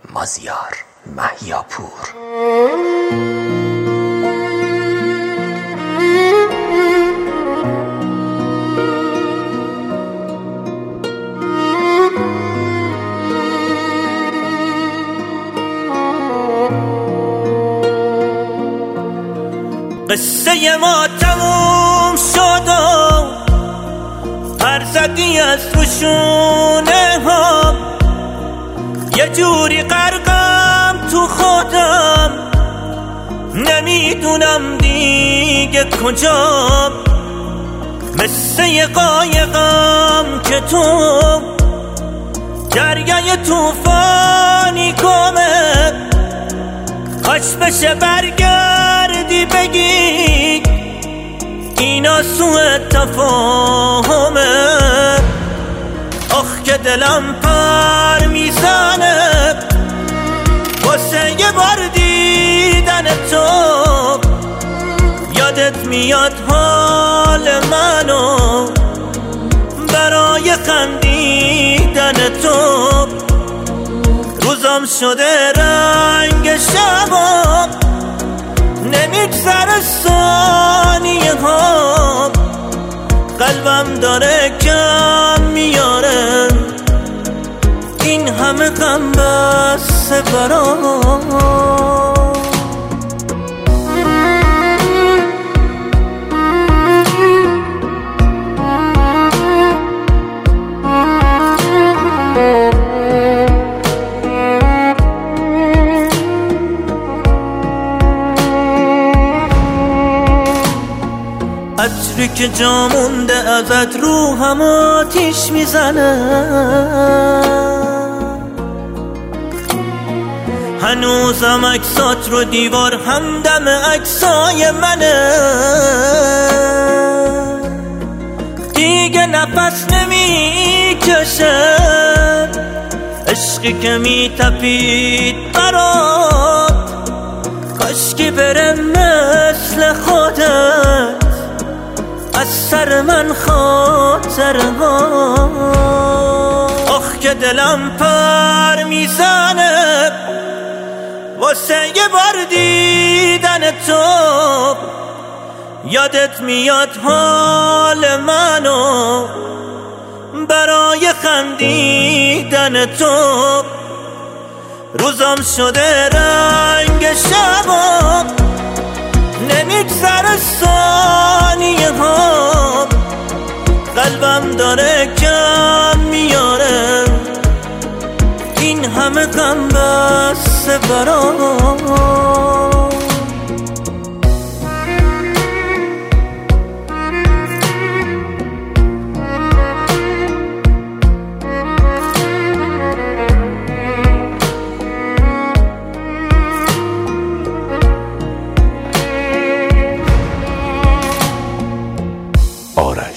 مازیار مهیاپور. قصه ما تموم شد و پرزدی از روشونه هم، یه جوری غرقم تو خودم، نمیدونم دیگه کجام. مثل یه قایقم که تو دریای توفانی گمه، کاش بشه برگردی بگی اینا سوء تفاهمه. آخ که دلم پر میزنه واسه یه بار دیدن تو، یادت میاد حال منو برای خندیدن تو. روزم شده رنگ شبا، نمیگذره ثانیه ها، قلبم داره کم میاره این همه غم بسته برام. عطری که جا مونده ازت روحم آتیش میزنه، هنوزم عکسات رو دیوار همدم عکسای منه. دیگه نفس نمیکشه عشقی که میتپید برات، کاشکی بره مثل خودت از سر من خاطره ها. آخ که دلم پر میزنه واسه یه بار دیدن تو، یادت میاد حال منو برای خندیدن تو. روزم شده رنگ شبا، نمیگذره ثانیه ها، قلبم داره کم میاره این همه غم بسته برام. آرش